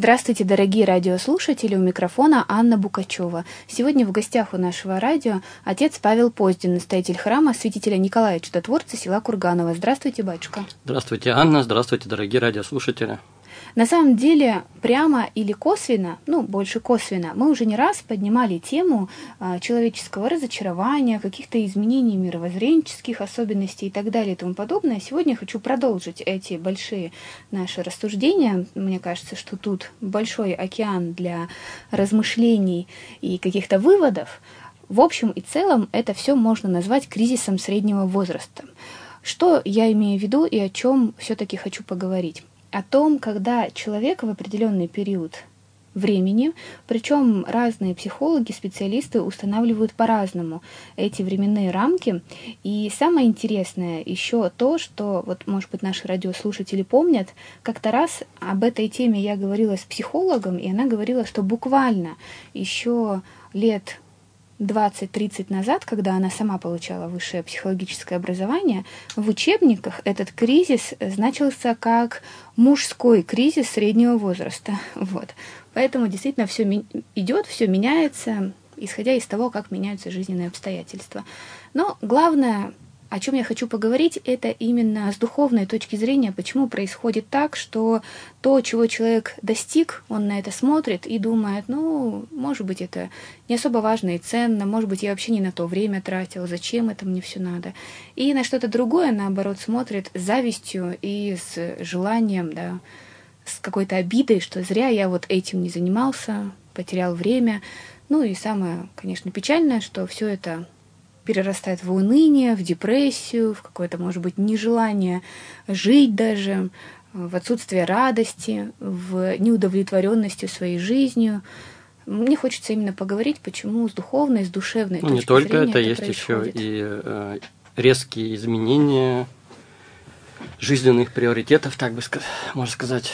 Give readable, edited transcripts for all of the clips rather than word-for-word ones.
Здравствуйте, дорогие радиослушатели, у микрофона Анна Букачева. Сегодня в гостях у нашего радио отец Павел Поздин, настоятель храма святителя Николая Чудотворца села Курганово. Здравствуйте, батюшка. Здравствуйте, Анна, здравствуйте, дорогие радиослушатели. На самом деле, прямо или косвенно, больше косвенно, мы уже не раз поднимали тему человеческого разочарования, каких-то изменений мировоззренческих особенностей и так далее и тому подобное. Сегодня я хочу продолжить эти большие наши рассуждения. Мне кажется, что тут большой океан для размышлений и каких-то выводов. В общем и целом, это все можно назвать кризисом среднего возраста. Что я имею в виду и о чем все-таки хочу поговорить? О том, когда человек в определенный период времени, причем разные психологи, специалисты устанавливают по-разному эти временные рамки. И самое интересное еще то, что, может быть, наши радиослушатели помнят, как-то раз об этой теме я говорила с психологом, и она говорила, что буквально еще лет 20-30 назад, когда она сама получала высшее психологическое образование, в учебниках этот кризис значился как мужской кризис среднего возраста. Поэтому действительно все идет, все меняется, исходя из того, как меняются жизненные обстоятельства. Но главное, о чем я хочу поговорить, это именно с духовной точки зрения, почему происходит так, что то, чего человек достиг, он на это смотрит и думает, может быть, это не особо важно и ценно, может быть, я вообще не на то время тратил, зачем это мне все надо. И на что-то другое, наоборот, смотрит с завистью и с желанием, с какой-то обидой, что зря я этим не занимался, потерял время. И самое, конечно, печальное, что все это перерастает в уныние, в депрессию, в какое-то, может быть, нежелание жить даже, в отсутствие радости, в неудовлетворенности своей жизнью. Мне хочется именно поговорить, почему с духовной, с душевной точки зрения не только это, есть происходит. еще и резкие изменения жизненных приоритетов, так бы можно сказать.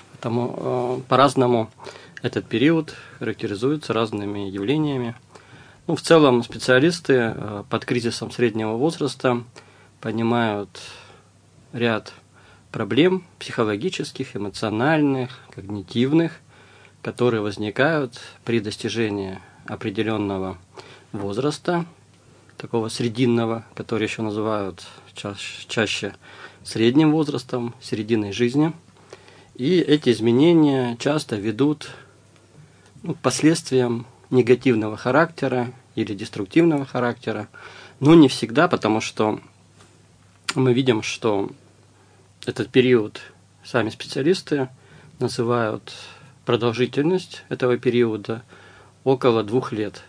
Потому по-разному этот период характеризуется разными явлениями. В целом специалисты под кризисом среднего возраста понимают ряд проблем психологических, эмоциональных, когнитивных, которые возникают при достижении определенного возраста, такого срединного, который еще называют чаще средним возрастом, серединой жизни. И эти изменения часто ведут к последствиям негативного характера или деструктивного характера, но не всегда, потому что мы видим, что этот период сами специалисты называют продолжительность этого периода около 2 лет.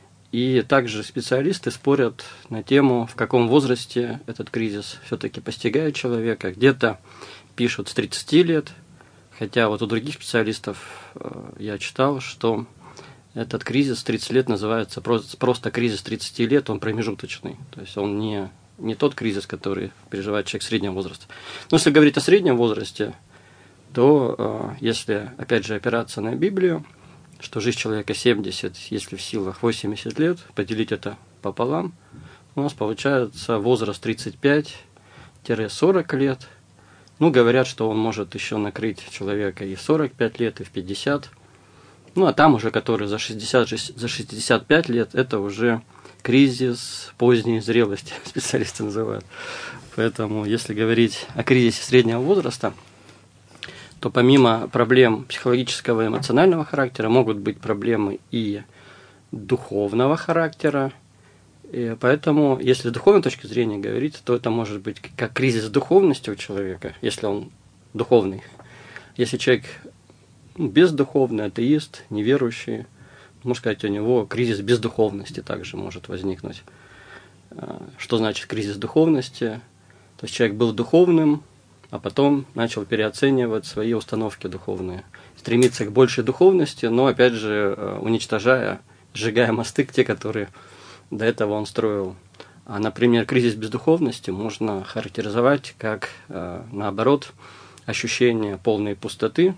И также специалисты спорят на тему, в каком возрасте этот кризис все-таки постигает человека. Где-то пишут с 30 лет, хотя у других специалистов я читал, что этот кризис 30 лет называется просто кризис 30 лет, он промежуточный. То есть он не тот кризис, который переживает человек среднего возраста. Но если говорить о среднем возрасте, то если, опять же, опираться на Библию, что жизнь человека 70, если в силах 80 лет, поделить это пополам, у нас получается возраст 35-40 лет. Говорят, что он может еще накрыть человека и в 45 лет, и в 50. А там уже, который за 65 лет, это уже кризис поздней зрелости, специалисты называют. Поэтому, если говорить о кризисе среднего возраста, то помимо проблем психологического и эмоционального характера могут быть проблемы и духовного характера. И поэтому, если с духовной точки зрения говорить, то это может быть как кризис духовности у человека, если он духовный. Если человек бездуховный, атеист, неверующий, можно сказать, у него кризис бездуховности также может возникнуть. Что значит кризис духовности? То есть человек был духовным, а потом начал переоценивать свои установки духовные. Стремиться к большей духовности, но, опять же, уничтожая, сжигая мосты, те, которые до этого он строил. А, например, кризис бездуховности можно характеризовать как, наоборот, ощущение полной пустоты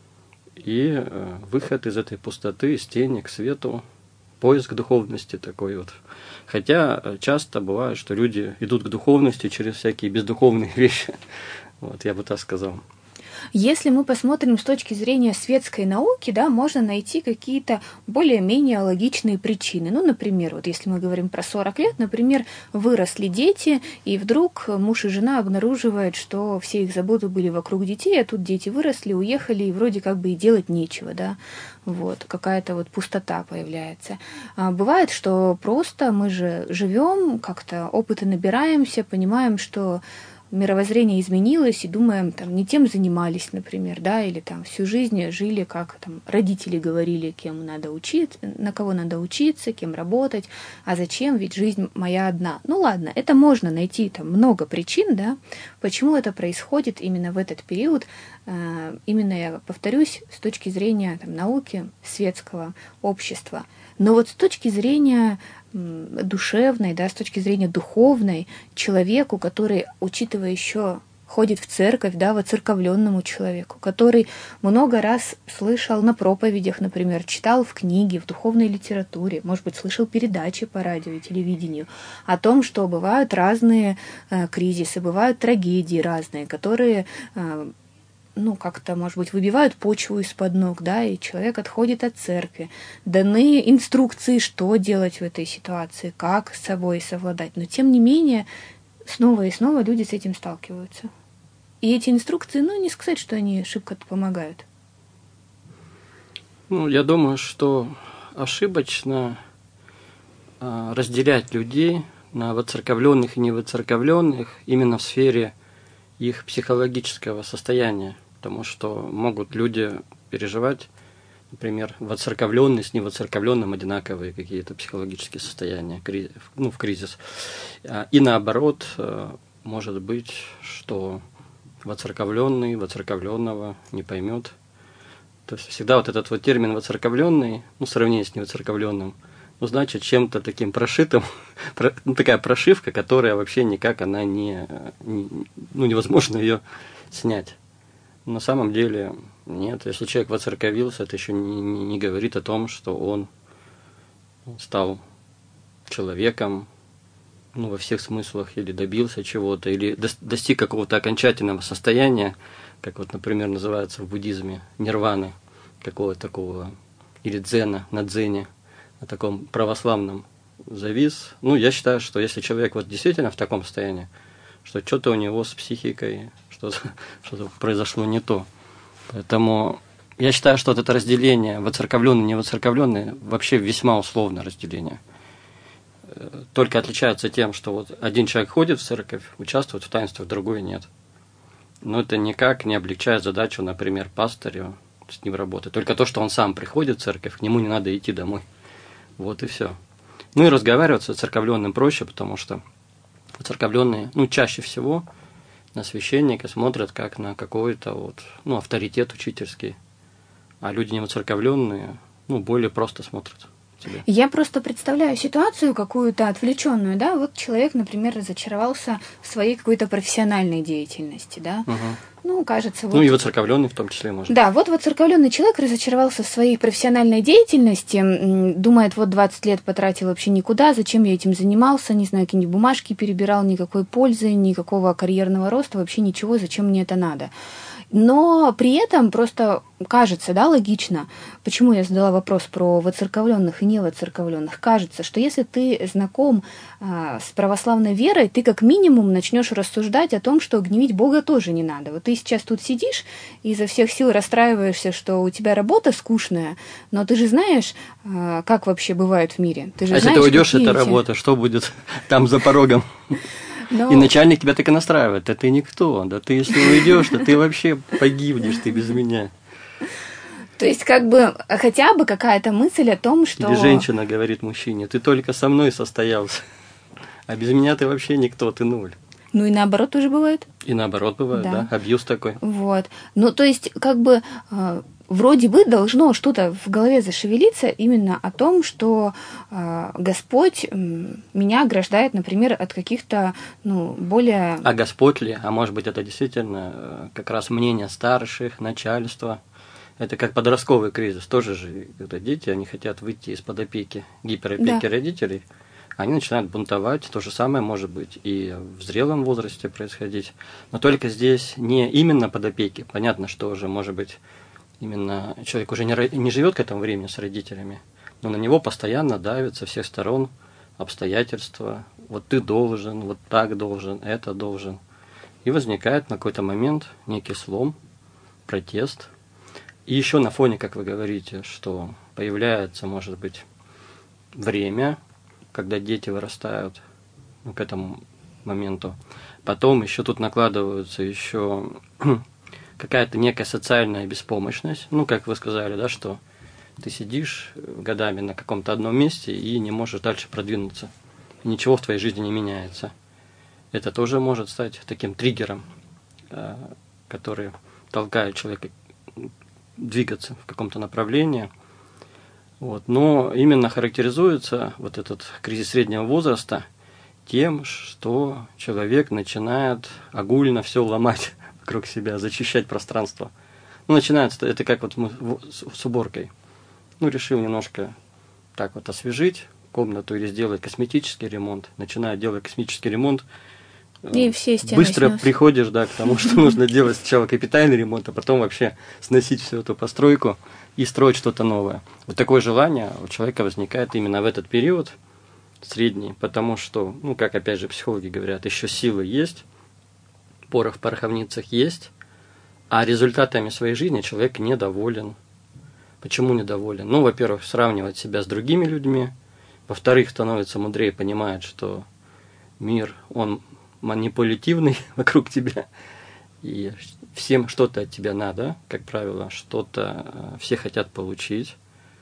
и выход из этой пустоты, из тени к свету, поиск духовности такой вот. Хотя часто бывает, что люди идут к духовности через всякие бездуховные вещи. Я бы так сказал. Если мы посмотрим с точки зрения светской науки, да, можно найти какие-то более-менее логичные причины. Ну, например, вот если мы говорим про 40 лет, например, выросли дети, и вдруг муж и жена обнаруживают, что все их заботы были вокруг детей, а тут дети выросли, уехали, и вроде как бы и делать нечего, да. Вот, какая-то вот пустота появляется. А бывает, что просто мы же живем, как-то опыта набираемся, понимаем, что мировоззрение изменилось, и думаем, там, не тем занимались, например, да, или там всю жизнь жили, как там родители говорили, кем надо учиться, на кого надо учиться, кем работать, а зачем, ведь жизнь моя одна. Ну ладно, это можно найти там много причин, да, почему это происходит именно в этот период, именно, я повторюсь, с точки зрения там, науки, светского общества. Но вот с точки зрения душевной, да, с точки зрения духовной, человеку, который, учитывая еще ходит в церковь, да, воцерковленному человеку, который много раз слышал на проповедях, например, читал в книге, в духовной литературе, может быть, слышал передачи по радио и телевидению о том, что бывают разные кризисы, бывают трагедии разные, которые как-то, может быть, выбивают почву из-под ног, да, и человек отходит от церкви. Даны инструкции, что делать в этой ситуации, как с собой совладать. Но, тем не менее, снова и снова люди с этим сталкиваются. И эти инструкции, не сказать, что они шибко помогают. Я думаю, что ошибочно разделять людей на воцерковленных и невоцерковленных именно в сфере их психологического состояния. Потому что могут люди переживать, например, воцерковленные с невоцерковленным одинаковые какие-то психологические состояния, в кризис. И наоборот, может быть, что воцерковленный воцерковленного не поймет. То есть всегда вот этот вот термин воцерковленный, в сравнении с невоцерковленным, значит чем-то таким прошитым, такая прошивка, которая вообще никак она невозможно ее снять. На самом деле нет. Если человек воцерковился, это еще не говорит о том, что он стал человеком, во всех смыслах, или добился чего-то, или достиг какого-то окончательного состояния, как вот, например, называется в буддизме, нирваны, какого-то такого, или дзена, на дзене, на таком православном завис. Я считаю, что если человек вот действительно в таком состоянии, что что-то у него с психикой, что-то произошло не то. Поэтому я считаю, что вот это разделение воцерковленный, невоцерковленный вообще весьма условное разделение. Только отличается тем, что вот один человек ходит в церковь, участвует в таинствах, другой нет. Но это никак не облегчает задачу, например, пастырю с ним работать. Только то, что он сам приходит в церковь, к нему не надо идти домой. Вот и все. И разговаривать с церковленным проще, потому что церковленные, чаще всего на священника смотрят как на какой-то авторитет учительский, а люди невоцерковленные, более просто смотрят тебе. Я просто представляю ситуацию какую-то отвлеченную, да, вот человек, например, разочаровался в своей какой-то профессиональной деятельности, да, кажется... и воцерковленный в том числе, может. Да, вот воцерковленный человек разочаровался в своей профессиональной деятельности, думает, 20 лет потратил вообще никуда, зачем я этим занимался, не знаю, какие-нибудь бумажки перебирал, никакой пользы, никакого карьерного роста, вообще ничего, зачем мне это надо. Но при этом просто кажется, да, логично, почему я задала вопрос про воцерковленных и невоцерковленных. Кажется, что если ты знаком с православной верой, ты как минимум начнешь рассуждать о том, что гневить Бога тоже не надо. Вот ты сейчас тут сидишь и изо всех сил расстраиваешься, что у тебя работа скучная, но ты же знаешь, как вообще бывает в мире. Ты же если ты уйдешь, эта работа, что будет там за порогом? И начальник тебя так и настраивает, да ты никто, да ты если уйдешь, то ты вообще погибнешь, ты без меня. То есть хотя бы какая-то мысль о том, что... Или женщина говорит мужчине, ты только со мной состоялся, а без меня ты вообще никто, ты ноль. И наоборот тоже бывает. И наоборот бывает, да, абьюз такой. Вот, то есть вроде бы должно что-то в голове зашевелиться именно о том, что Господь меня ограждает, например, от каких-то, более... А Господь ли? А может быть, это действительно как раз мнение старших, начальства? Это как подростковый кризис. Тоже же, когда дети, они хотят выйти из-под опеки, гиперопеки родителей. они начинают бунтовать. То же самое может быть и в зрелом возрасте происходить. Но только здесь не именно под опеки. Понятно, что уже, может быть, именно человек уже не живет к этому времени с родителями, но на него постоянно давят со всех сторон обстоятельства. Вот ты должен, вот так должен, это должен. И возникает на какой-то момент некий слом, протест. И еще на фоне, как вы говорите, что появляется, может быть, время, когда дети вырастают, к этому моменту. Потом еще тут накладываются еще какая-то некая социальная беспомощность. Как вы сказали, да, что ты сидишь годами на каком-то одном месте и не можешь дальше продвинуться. Ничего в твоей жизни не меняется. Это тоже может стать таким триггером, который толкает человека двигаться в каком-то направлении. Но именно характеризуется вот этот кризис среднего возраста тем, что человек начинает огульно все ломать вокруг себя, зачищать пространство. Начинается это как вот мы с уборкой. Решил немножко так вот освежить комнату или сделать косметический ремонт. Начинаю делать косметический ремонт. И все стены быстро снес. Приходишь, к тому, что нужно делать сначала капитальный ремонт, а потом вообще сносить всю эту постройку и строить что-то новое. Вот такое желание у человека возникает именно в этот период средний, потому что, как опять же психологи говорят, еще силы есть, порох в пороховницах есть, а результатами своей жизни человек недоволен. Почему недоволен? Во-первых, сравнивать себя с другими людьми, во-вторых, становится мудрее, понимает, что мир, он манипулятивный вокруг тебя, и всем что-то от тебя надо, как правило, что-то все хотят получить.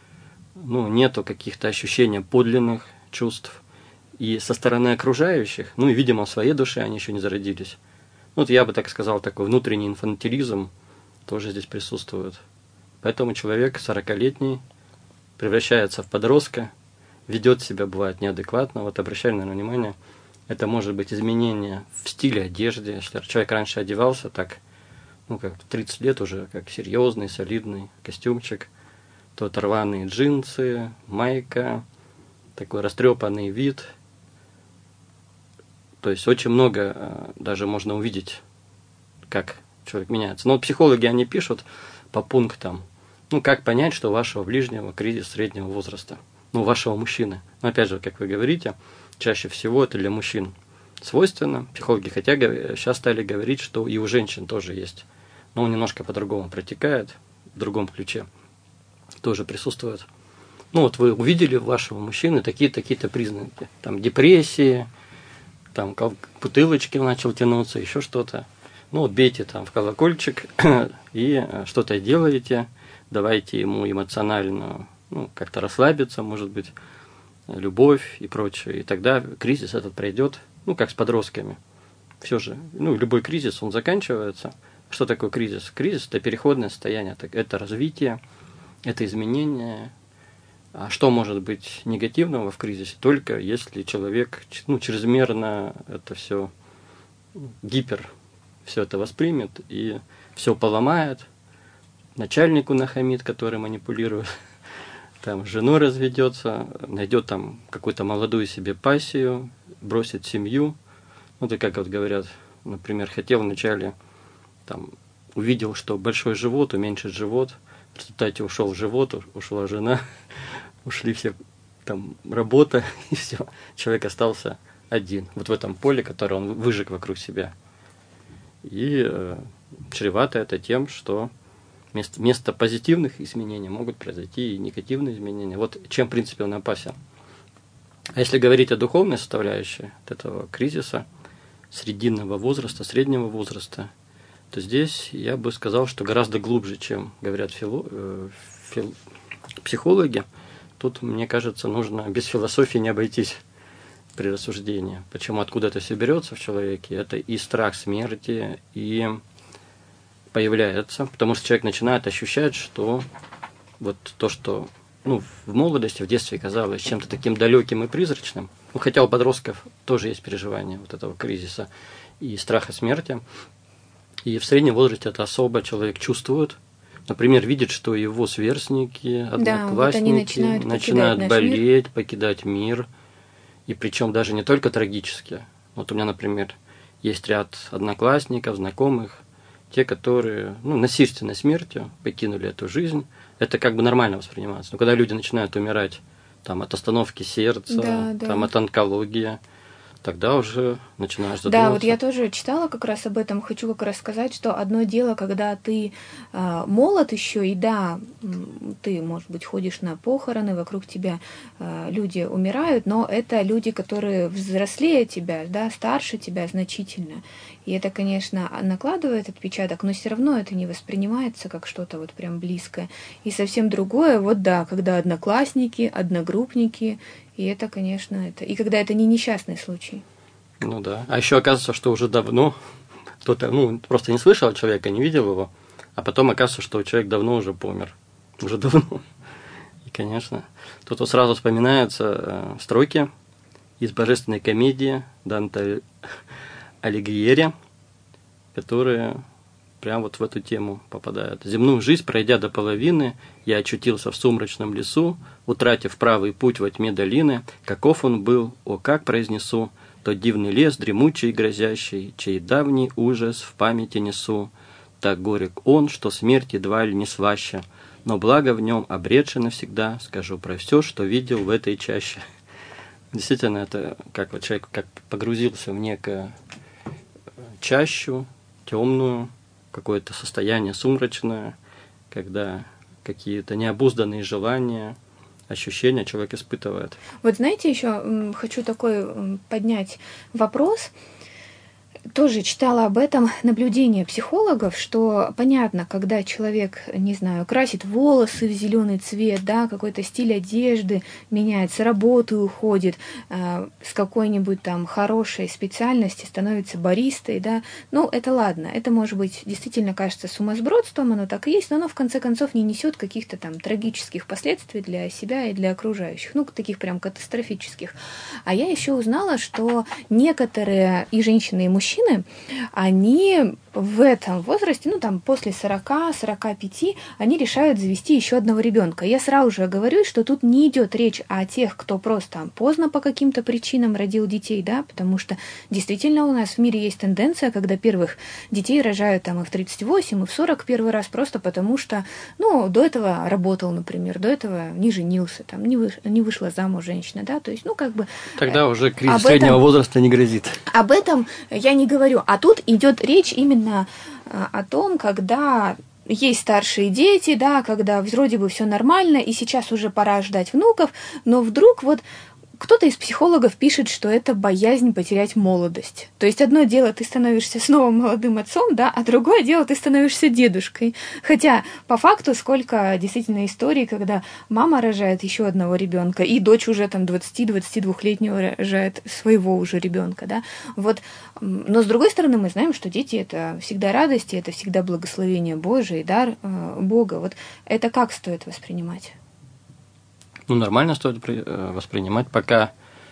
Нету каких-то ощущений подлинных чувств. И со стороны окружающих, и, видимо, в своей душе они еще не зародились. Я бы так сказал, такой внутренний инфантилизм тоже здесь присутствует. Поэтому человек 40-летний превращается в подростка, ведет себя, бывает, неадекватно. Обращали, наверное, внимание, это может быть изменение в стиле одежды. Если человек раньше одевался так, как в 30 лет уже, как серьезный, солидный костюмчик, то рваные джинсы, майка, такой растрепанный вид. То есть очень много даже можно увидеть, как человек меняется. Но психологи, они пишут по пунктам, как понять, что у вашего ближнего кризис среднего возраста, у вашего мужчины. Но опять же, как вы говорите, чаще всего это для мужчин свойственно. Психологи хотя сейчас стали говорить, что и у женщин тоже есть. Но он немножко по-другому протекает, в другом ключе тоже присутствует. Вы увидели у вашего мужчины такие-то признаки. Там депрессии, там бутылочки начал тянуться, еще что-то. Бейте там в колокольчик и что-то делаете, давайте ему эмоционально, как-то расслабиться, может быть, любовь и прочее. И тогда кризис этот пройдет, как с подростками. Все же, любой кризис, он заканчивается. Что такое кризис? Кризис – это переходное состояние, это развитие, это изменение. А что может быть негативного в кризисе? Только если человек чрезмерно это все все это воспримет и все поломает, начальнику нахамит, который манипулирует, там жену разведется, найдет там какую-то молодую себе пассию, бросит семью. Это как говорят, например, хотел вначале, увидел, что большой живот, уменьшит живот, в результате ушел живот, ушла жена, ушли все работа, и все, человек остался один, в этом поле, которое он выжег вокруг себя. И чревато это тем, что вместо позитивных изменений могут произойти и негативные изменения. Чем, в принципе, он опасен. А если говорить о духовной составляющей этого кризиса, срединного возраста, среднего возраста, то здесь я бы сказал, что гораздо глубже, чем говорят психологи. Тут, мне кажется, нужно без философии не обойтись при рассуждении. Почему? Откуда это все берется в человеке? Это и страх смерти, и появляется, потому что человек начинает ощущать, что то, что в молодости, в детстве казалось чем-то таким далеким и призрачным, хотя у подростков тоже есть переживание этого кризиса и страха смерти, и в среднем возрасте это особо человек чувствует. Например, видит, что его сверстники, одноклассники начинают болеть, покидать мир. И причем даже не только трагические. Вот у меня, например, есть ряд одноклассников, знакомых, те, которые насильственной смертью покинули эту жизнь. Это как бы нормально воспринимается. Но когда люди начинают умирать там, от остановки сердца, там, от онкологии, тогда уже начинаешь задумываться. Да, вот я тоже читала как раз об этом. Хочу как раз сказать, что одно дело, когда ты молод еще, и да, ты, может быть, ходишь на похороны, вокруг тебя люди умирают, но это люди, которые взрослее тебя, да, старше тебя значительно. И это, конечно, накладывает отпечаток, но все равно это не воспринимается как что-то вот прям близкое. И совсем другое, вот да, когда одноклассники, одногруппники, и это, конечно, это. И когда это не несчастный случай. Ну да. А еще оказывается, что уже давно кто-то, просто не слышал человека, не видел его, а потом оказывается, что человек давно уже помер. Уже давно. И, конечно, тут вот сразу вспоминаются строки из божественной комедии Данте Алигьери, которые прям вот в эту тему попадают. «Земную жизнь, пройдя до половины, я очутился в сумрачном лесу, утратив правый путь во тьме долины. Каков он был, о, как произнесу, тот дивный лес, дремучий и грозящий, чей давний ужас в памяти несу. Так горек он, что смерть едва ли не слаще, но благо в нем обретши навсегда, скажу про все, что видел в этой чаще». Действительно, это как вот человек как погрузился в некое чащу, темную, какое-то состояние сумрачное, когда какие-то необузданные желания, ощущения человек испытывает. Вот знаете, еще хочу такой поднять вопрос. Тоже читала об этом наблюдение психологов, что понятно, когда человек, не знаю, красит волосы в зеленый цвет, да, какой-то стиль одежды меняется, с работы уходит, с какой-нибудь там хорошей специальности становится баристой, да, это ладно, это может быть действительно кажется сумасбродством, оно так и есть, но оно в конце концов не несет каких-то там трагических последствий для себя и для окружающих, таких прям катастрофических. А я еще узнала, что некоторые и женщины, и мужчины, они в этом возрасте, после 40-45, они решают завести еще одного ребенка. Я сразу же говорю, что тут не идет речь о тех, кто просто поздно по каким-то причинам родил детей, да, потому что действительно у нас в мире есть тенденция, когда первых детей рожают и в 38, и в 40 первый раз, просто потому что, до этого работал, например, до этого не женился, не вышла замуж женщина, да, то есть, Тогда уже кризис среднего возраста не грозит. Об этом я не говорю, а тут идет речь именно о том, когда есть старшие дети, да, когда вроде бы все нормально, и сейчас уже пора ждать внуков, но вдруг кто-то из психологов пишет, что это боязнь потерять молодость. То есть одно дело, ты становишься снова молодым отцом, да, а другое дело, ты становишься дедушкой. Хотя по факту сколько действительно историй, когда мама рожает еще одного ребенка, и дочь уже 20-22-летнего рожает своего уже ребенка, да. Но с другой стороны, мы знаем, что дети — это всегда радость, и это всегда благословение Божие, дар Бога. Это как стоит воспринимать? Нормально стоит воспринимать, пока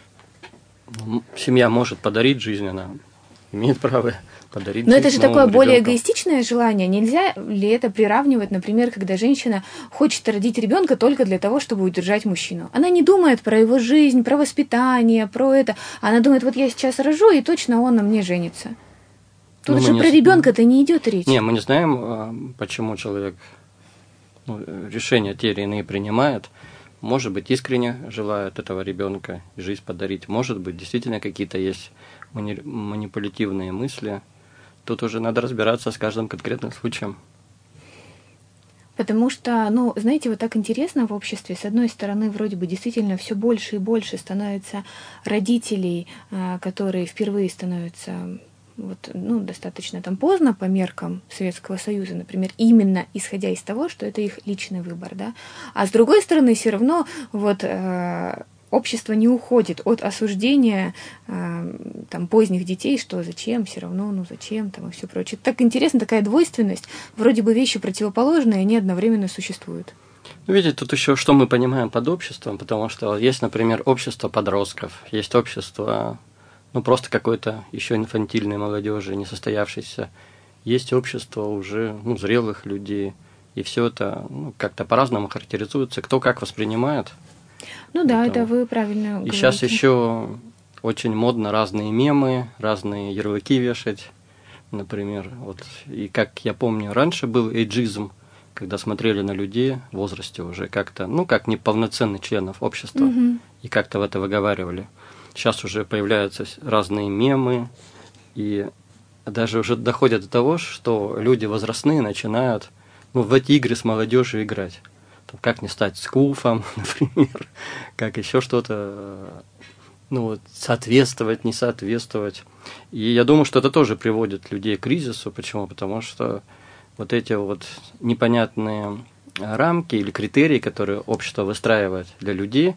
семья может подарить жизнь, она имеет право подарить жизнь. Но это же такое ребенку. Более эгоистичное желание. Нельзя ли это приравнивать, например, когда женщина хочет родить ребенка только для того, чтобы удержать мужчину? Она не думает про его жизнь, про воспитание, про это. Она думает, я сейчас рожу, и точно он на мне женится. Тут же про ребенка-то не идет речь. Не, мы не знаем, почему человек решения те или иные принимает. Может быть, искренне желает этого ребенка жизнь подарить. Может быть, действительно какие-то есть манипулятивные мысли. Тут уже надо разбираться с каждым конкретным случаем. Потому что, знаете, так интересно в обществе. С одной стороны, вроде бы действительно все больше и больше становится родителей, которые впервые становятся достаточно поздно по меркам Советского Союза, например, именно исходя из того, что это их личный выбор, да. А с другой стороны, все равно общество не уходит от осуждения поздних детей, что зачем, все равно, зачем, и все прочее. Так интересно, такая двойственность, вроде бы вещи противоположные, они одновременно существуют. Видите, тут еще что мы понимаем под обществом, потому что есть, например, общество подростков, есть общество просто какой-то еще инфантильной молодежи, несостоявшейся. Есть общество уже зрелых людей, и все это как-то по-разному характеризуется, кто как воспринимает. Ну да, это вы правильно говорите. И сейчас еще очень модно разные мемы, разные ярлыки вешать, например. Вот. И как я помню, раньше был эйджизм, когда смотрели на людей в возрасте уже как-то, ну, как неполноценных членов общества, и как-то в это выговаривали. Сейчас уже появляются разные мемы, и даже уже доходят до того, что люди возрастные начинают, ну, в эти игры с молодежью играть. Там, как не стать скуфом, например, как еще что-то, ну, вот, соответствовать, не соответствовать. И я думаю, что это тоже приводит людей к кризису. Почему? Потому что вот эти вот непонятные рамки или критерии, которые общество выстраивает для людей,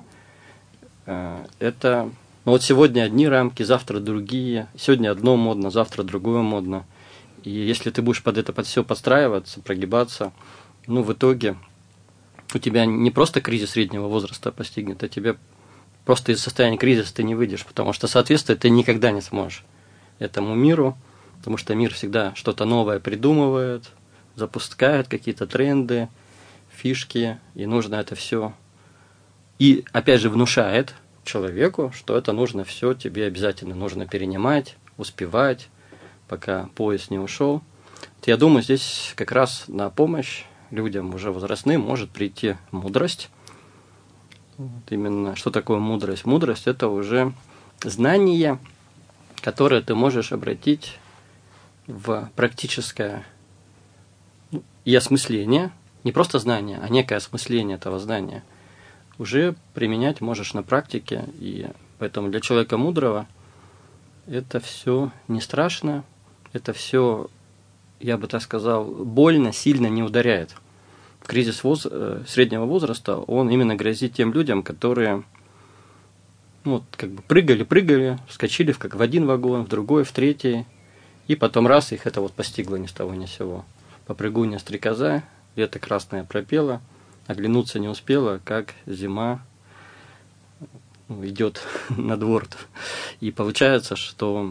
это... Ну, вот сегодня одни рамки, завтра другие. Сегодня одно модно, завтра другое модно. И если ты будешь под это под все подстраиваться, прогибаться, ну, в итоге у тебя не просто кризис среднего возраста постигнет, а тебе просто из состояния кризиса ты не выйдешь, потому что соответствовать ты никогда не сможешь этому миру, потому что мир всегда что-то новое придумывает, запускает какие-то тренды, фишки, и нужно это все. И опять же внушает человеку, что это нужно все тебе обязательно нужно перенимать, успевать, пока поезд не ушел. Вот я думаю, здесь как раз на помощь людям уже возрастным может прийти мудрость. Вот именно что такое мудрость? Мудрость – это уже знание, которое ты можешь обратить в практическое и осмысление, не просто знание, а некое осмысление этого знания. Уже применять можешь на практике, и поэтому для человека мудрого это все не страшно, это все, я бы так сказал, больно, сильно не ударяет. Кризис среднего возраста, он именно грозит тем людям, которые, ну, как бы прыгали, вскочили в один вагон, в другой, в третий, и потом раз их это вот постигло ни с того ни с сего. Попрыгунья стрекоза, лето красное пропела, оглянуться не успела, как зима идет на двор. И получается, что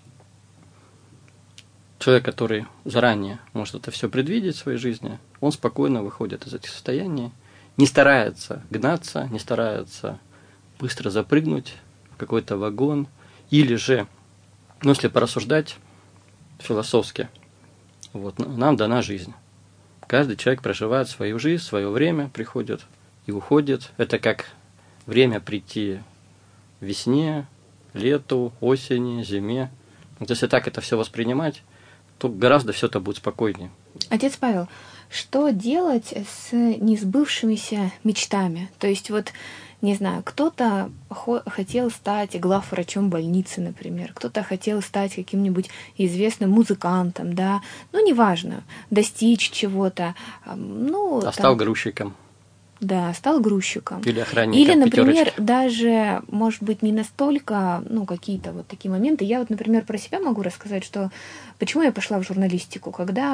человек, который заранее может это все предвидеть в своей жизни, он спокойно выходит из этих состояний, не старается гнаться, не старается быстро запрыгнуть в какой-то вагон, или же, ну, если порассуждать философски, вот, нам дана жизнь. Каждый человек проживает свою жизнь, свое время, приходит и уходит. Это как время прийти весне, лету, осени, зиме. Вот если так это все воспринимать, то гораздо все это будет спокойнее. Отец Павел, что делать с несбывшимися мечтами? То есть вот, не знаю, кто-то хотел стать главврачом больницы, например, кто-то хотел стать каким-нибудь известным музыкантом, да, ну, неважно, достичь чего-то. Ну, стал грузчиком. Да, стал грузчиком. Или охранником. Или, например, даже, может быть, не настолько, ну, какие-то вот такие моменты. Я вот, например, про себя могу рассказать, что почему я пошла в журналистику. Когда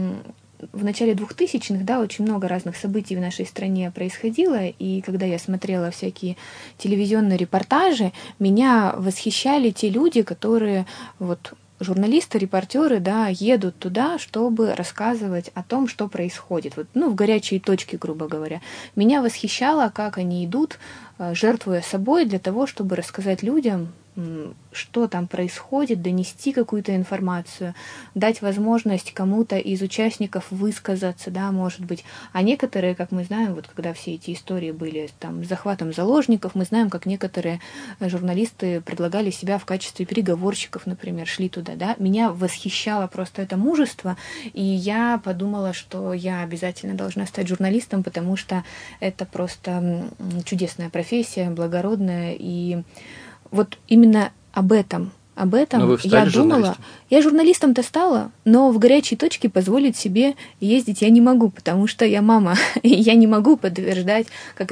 в начале 2000-х, да, очень много разных событий в нашей стране происходило, и когда я смотрела всякие телевизионные репортажи, меня восхищали те люди, которые вот журналисты, репортеры, да, едут туда, чтобы рассказывать о том, что происходит. Вот, ну, в горячие точки, грубо говоря. Меня восхищало, как они идут, жертвуя собой для того, чтобы рассказать людям, что там происходит, донести какую-то информацию, дать возможность кому-то из участников высказаться, да, может быть. А некоторые, как мы знаем, вот когда все эти истории были там с захватом заложников, мы знаем, как некоторые журналисты предлагали себя в качестве переговорщиков, например, шли туда, да. Меня восхищало просто это мужество, и я подумала, что я обязательно должна стать журналистом, потому что это просто чудесная профессия, благородная, и вот именно об этом я думала. Я журналистом-то стала, но в горячей точке позволить себе ездить я не могу, потому что я мама. Я не могу подтверждать,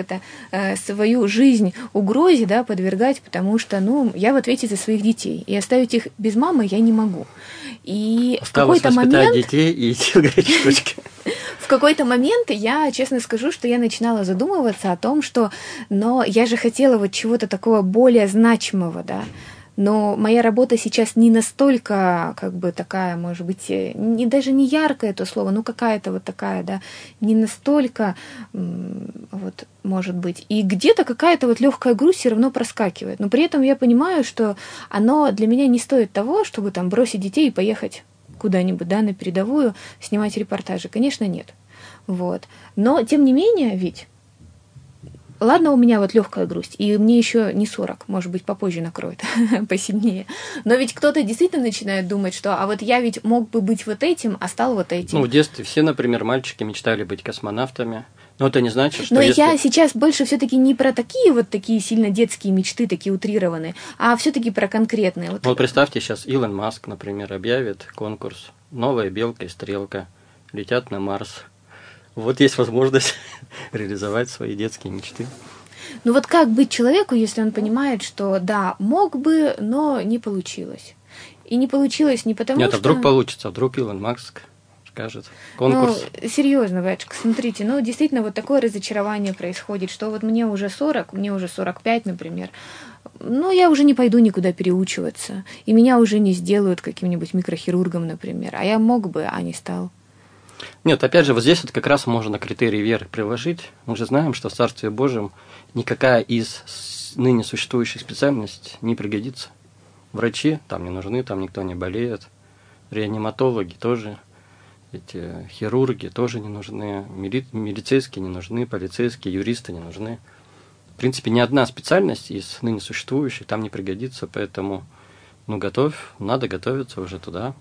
свою жизнь угрозе, да, подвергать, потому что, ну, я в ответе за своих детей. И оставить их без мамы я не могу. И в какой-то момент... детей и идти в горячей точке. В какой-то момент я, честно скажу, что я начинала задумываться о том, что, но я же хотела вот чего-то такого более значимого, да. Но моя работа сейчас не настолько, как бы, такая, может быть, даже не яркое то слово, ну, какая-то вот такая, да, не настолько, вот, может быть. И где-то какая-то вот легкая грусть все равно проскакивает. Но при этом я понимаю, что оно для меня не стоит того, чтобы там бросить детей и поехать куда-нибудь, да, на передовую, снимать репортажи. Конечно, нет. Вот. Но, тем не менее, ведь ладно, у меня вот легкая грусть, и мне еще не 40, может быть, попозже накроет, посильнее. Но ведь кто-то действительно начинает думать, что а вот я ведь мог бы быть вот этим, а стал вот этим. Ну, в детстве все, например, мальчики мечтали быть космонавтами. Но это не значит, что Но если... я сейчас больше все-таки не про такие сильно детские мечты, такие утрированные, а все-таки про конкретные. Вот представьте, сейчас Илон Маск, например, объявит конкурс «Новая белка и стрелка летят на Марс». Вот есть возможность реализовать свои детские мечты. Ну вот как быть человеку, если он понимает, что да, мог бы, но не получилось. И не получилось не потому, Нет, что... а вдруг получится, а вдруг Илон Маск скажет конкурс. Ну, серьезно, Вячка, смотрите, ну, действительно, вот такое разочарование происходит, что вот мне уже 40, мне уже 45, например, ну, я уже не пойду никуда переучиваться, и меня уже не сделают каким-нибудь микрохирургом, например, а я мог бы, а не стал. Нет, опять же, вот здесь вот как раз можно критерий веры приложить. Мы же знаем, что в Царстве Божьем никакая из ныне существующих специальностей не пригодится. Врачи там не нужны, там никто не болеет. Реаниматологи тоже, эти хирурги тоже не нужны, милицейские не нужны, полицейские, юристы не нужны. В принципе, ни одна специальность из ныне существующих там не пригодится, поэтому, ну, надо готовиться уже туда.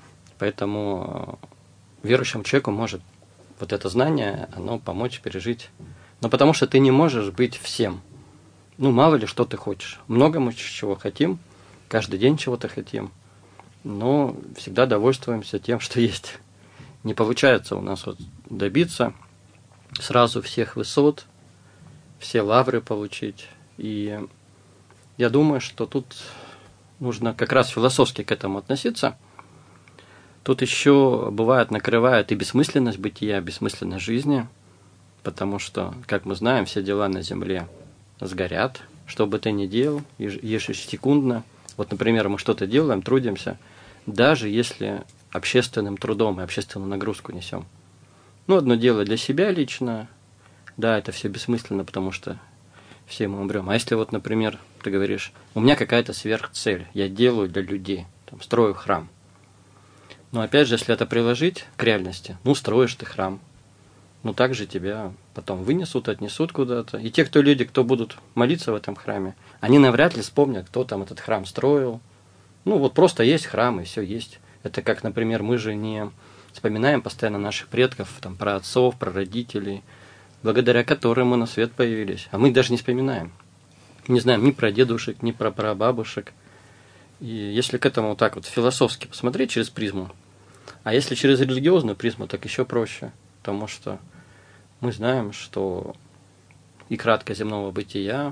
Поэтому верующему человеку может вот это знание, оно помочь пережить. Но потому что ты не можешь быть всем. Ну, мало ли, что ты хочешь. Много мы чего хотим, каждый день чего-то хотим, но всегда довольствуемся тем, что есть. Не получается у нас вот добиться сразу всех высот, все лавры получить. И я думаю, что тут нужно как раз философски к этому относиться. Тут еще бывает накрывает и бессмысленность бытия, бессмысленность жизни, потому что, как мы знаем, все дела на земле сгорят, что бы ты ни делал, ежесекундно. Вот, например, мы что-то делаем, трудимся, даже если общественным трудом и общественную нагрузку несем. Ну, одно дело для себя лично, да, это все бессмысленно, потому что все мы умрем. А если вот, например, ты говоришь, у меня какая-то сверхцель, я делаю для людей, там, строю храм. Но опять же, если это приложить к реальности, ну, строишь ты храм, ну, также тебя потом вынесут, отнесут куда-то. И те, кто будут молиться в этом храме, они навряд ли вспомнят, кто там этот храм строил. Ну, вот просто есть храм, и все есть. Это как, например, мы же не вспоминаем постоянно наших предков, там, про отцов, про родителей, благодаря которым мы на свет появились. А мы их даже не вспоминаем. Не знаем ни про дедушек, ни про прабабушек. И если к этому вот так вот философски посмотреть через призму, а если через религиозную призму, так еще проще, потому что мы знаем, что и кратко земного бытия,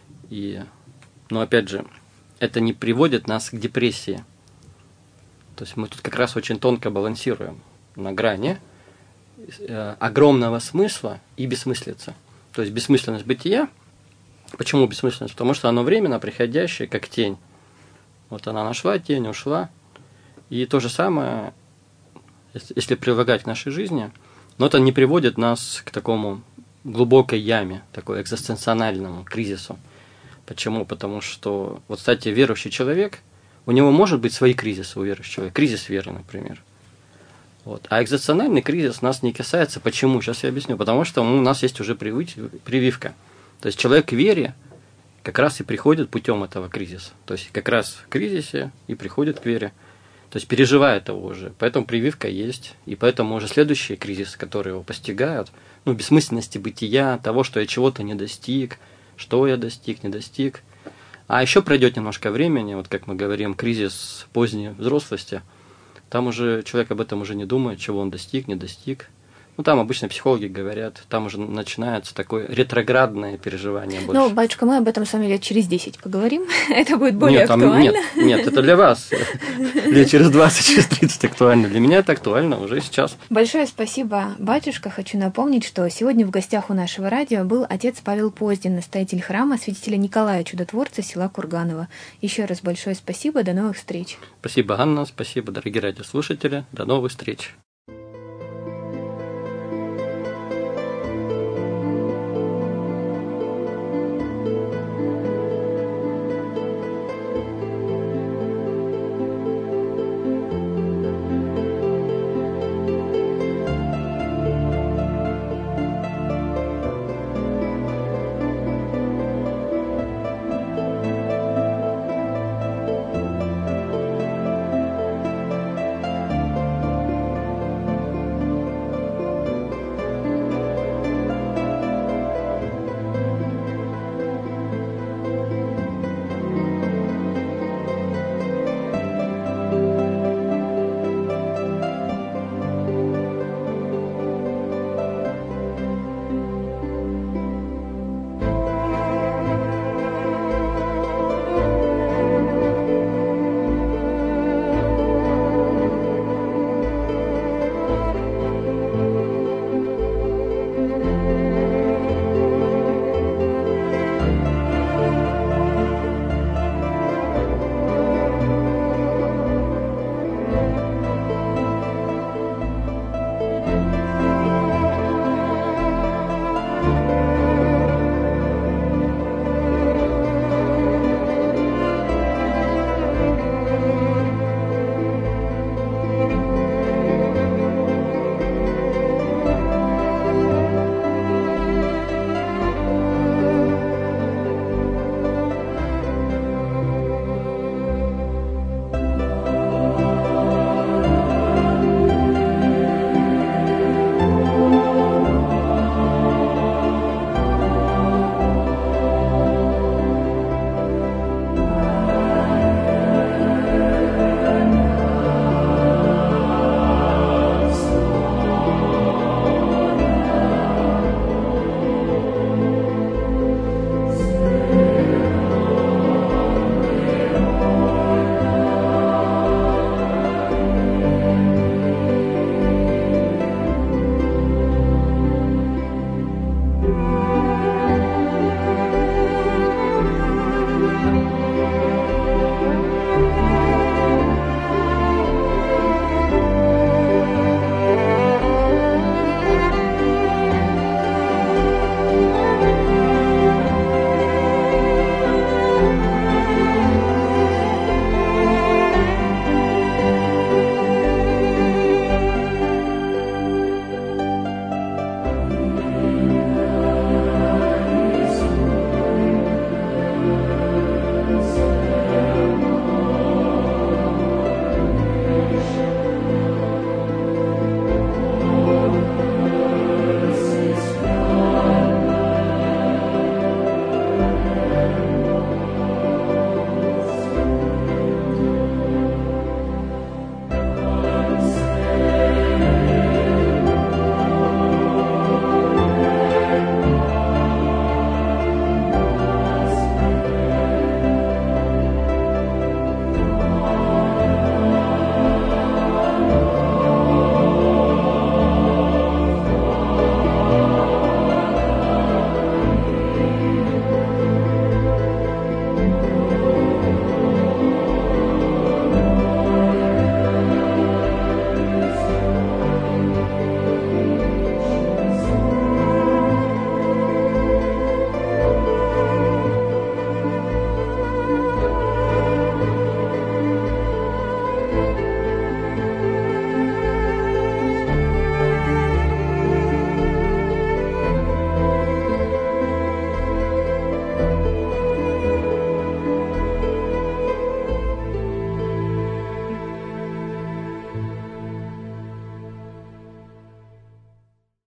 но опять же, это не приводит нас к депрессии. То есть мы тут как раз очень тонко балансируем на грани огромного смысла и бессмыслицы. То есть бессмысленность бытия. Почему бессмысленность? Потому что оно временно приходящее, как тень. Вот она нашла тень, ушла. И то же самое, если прилагать к нашей жизни, но это не приводит нас к такому глубокой яме, такой экзистенциональному кризису. Почему? Потому что, вот, кстати, верующий человек, у него может быть свои кризисы у верующего человека, кризис веры, например. Вот. А экзистенциальный кризис нас не касается. Почему? Сейчас я объясню. Потому что у нас есть уже прививка. То есть человек к вере как раз и приходит путем этого кризиса. То есть как раз в кризисе и приходит к вере. То есть переживает его уже. Поэтому прививка есть. И поэтому уже следующий кризис, который его постигают, ну, бессмысленности бытия, того, что я чего-то не достиг, что я достиг, не достиг. А еще пройдет немножко времени, вот как мы говорим, кризис поздней взрослости. Там уже человек об этом уже не думает, чего он достиг, не достиг. Ну, там обычно психологи говорят, там уже начинается такое ретроградное переживание больше. Ну, батюшка, мы об этом с вами лет через 10 поговорим. Это будет более актуально. Нет, это для вас. Лет через 20, через 30 актуально. Для меня это актуально уже сейчас. Большое спасибо, батюшка. Хочу напомнить, что сегодня в гостях у нашего радио был отец Павел Поздин, настоятель храма святителя Николая Чудотворца, села Курганово. Еще раз большое спасибо. До новых встреч. Спасибо, Анна. Спасибо, дорогие радиослушатели. До новых встреч.